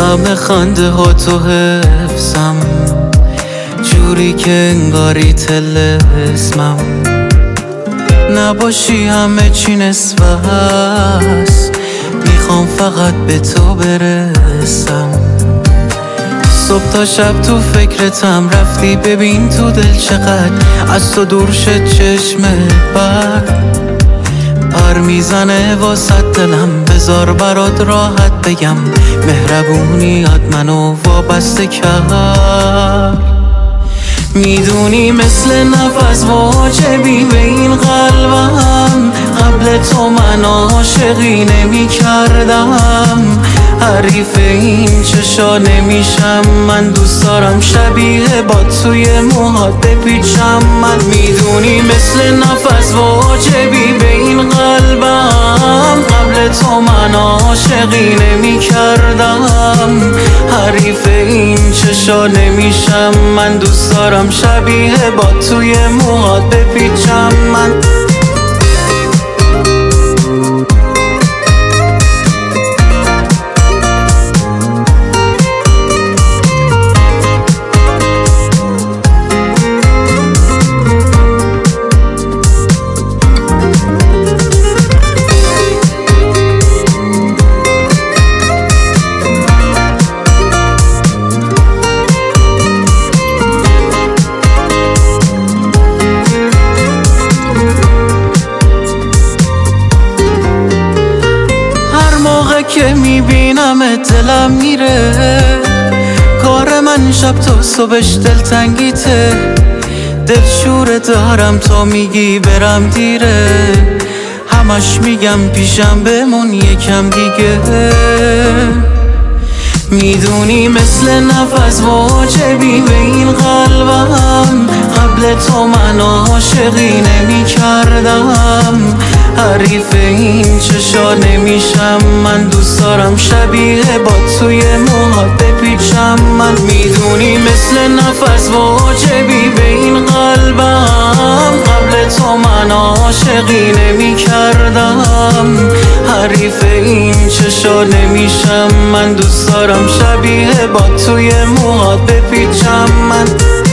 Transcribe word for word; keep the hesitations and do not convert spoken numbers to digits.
همه خنده ها تو حفظم، جوری که انگاری طلسمم. نباشی همه چی نصف هست، میخوام فقط به تو برسم. صبح تا شب تو فکرتم، رفتی ببین تو دل چقدر از تو دور شد چشمت بر پر میزنه واسه دلم. بذار برات راحت بگم، مهربونیات منو وابسته کرد. میدونی مثل نفس واجبی به این قلبم، قبل تو من عاشقی نمی کردم. حریف این چشا نمیشم، من دوست دارم شبیه با توی موهات بپیچم. من میدونی مثل نفس واجبی به این قلبم، قبل تو من عاشقی نمی کردم. حریف این چشا نمیشم، من دوست دارم شبیه با توی موهات بپیچم. من که میبینم دلم میره، کار من شب تا صبحش دلتنگیته. دلشوره دارم تا میگی برم دیره، همش میگم پیشم بمون یکم دیگه. میدونی مثل نفس واجبی به این قلبم، قبل تو من عاشقی نمی کردم. حریف این چشا نمیشم، من دوست دارم شبیه با توی موهات بپیچم. من میدونی مثل نفس واجبی به این قلبم، قبل تو من عاشقی نمی کردم. حریف این چشا نمیشم، من دوست دارم شبیه با توی موهات بپیچم. من